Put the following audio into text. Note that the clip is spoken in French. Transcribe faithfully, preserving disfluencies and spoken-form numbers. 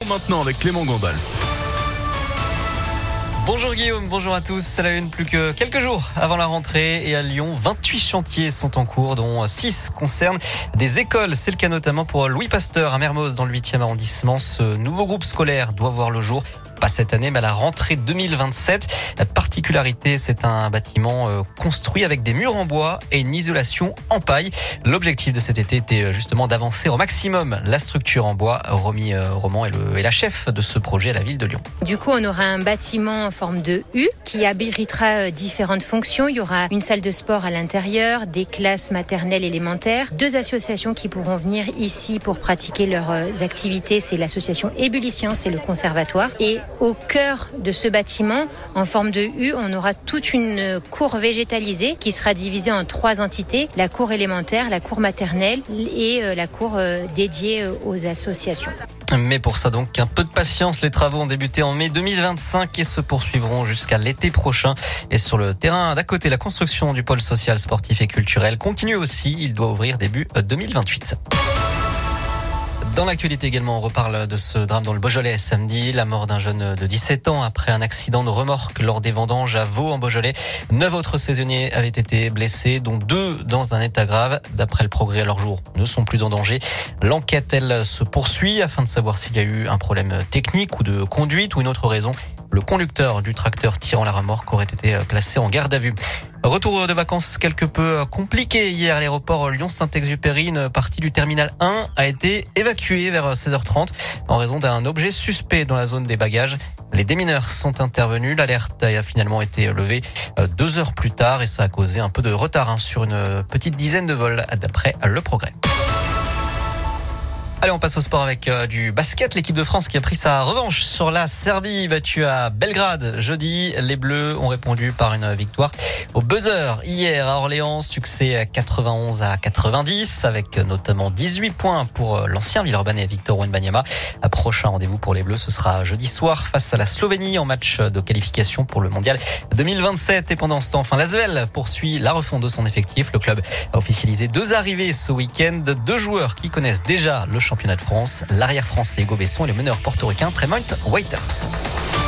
maintenant avec Clément Gandalf. Bonjour Guillaume, bonjour à tous. À la une, plus que quelques jours avant la rentrée et à Lyon, vingt-huit chantiers sont en cours, dont six concernent des écoles. C'est le cas notamment pour Louis Pasteur à Mermoz dans le huitième arrondissement. Ce nouveau groupe scolaire doit voir le jour, pas cette année, mais à la rentrée deux mille vingt-sept. La particularité, c'est un bâtiment construit avec des murs en bois et une isolation en paille. L'objectif de cet été était justement d'avancer au maximum la structure en bois. Romy Roman est, le, est la chef de ce projet à la ville de Lyon. Du coup, on aura un bâtiment en forme de U qui abritera différentes fonctions. Il y aura une salle de sport à l'intérieur, des classes maternelles élémentaires, deux associations qui pourront venir ici pour pratiquer leurs activités. C'est l'association Ébullition et le conservatoire. Et au cœur de ce bâtiment, en forme de U, on aura toute une cour végétalisée qui sera divisée en trois entités. La cour élémentaire, la cour maternelle et la cour dédiée aux associations. Mais pour ça donc, un peu de patience. Les travaux ont débuté en mai deux mille vingt-cinq et se poursuivront jusqu'à l'été prochain. Et sur le terrain d'à côté, la construction du pôle social, sportif et culturel continue aussi. Il doit ouvrir début deux mille vingt-huit. Dans l'actualité également, on reparle de ce drame dans le Beaujolais samedi, la mort d'un jeune de dix-sept ans après un accident de remorque lors des vendanges à Vaux en Beaujolais. Neuf autres saisonniers avaient été blessés, dont deux dans un état grave. D'après le Progrès, leurs jours ne sont plus en danger. L'enquête, elle, se poursuit afin de savoir s'il y a eu un problème technique ou de conduite ou une autre raison. Le conducteur du tracteur tirant la remorque aurait été placé en garde à vue. Retour de vacances quelque peu compliqué hier. L'aéroport Lyon-Saint-Exupéry, une partie du terminal un a été évacuée vers seize heures trente en raison d'un objet suspect dans la zone des bagages. Les démineurs sont intervenus. L'alerte a finalement été levée deux heures plus tard et ça a causé un peu de retard sur une petite dizaine de vols d'après le Progrès. Allez, on passe au sport avec euh, du basket. L'équipe de France qui a pris sa revanche sur la Serbie, battue à Belgrade jeudi. Les Bleus ont répondu par une victoire au buzzer hier à Orléans. Succès quatre-vingt-onze à quatre-vingt-dix avec notamment dix-huit points pour l'ancien Villeurbanais Victor Wembanyama. Prochain rendez-vous pour les Bleus, ce sera jeudi soir face à la Slovénie en match de qualification pour le mondial deux mille vingt-sept. Et pendant ce temps, enfin, l'Asvel poursuit la refonte de son effectif. Le club a officialisé deux arrivées ce week-end. Deux joueurs qui connaissent déjà le championnat de France, l'arrière français Hugo Besson et le meneur portoricain Tremont Waiters.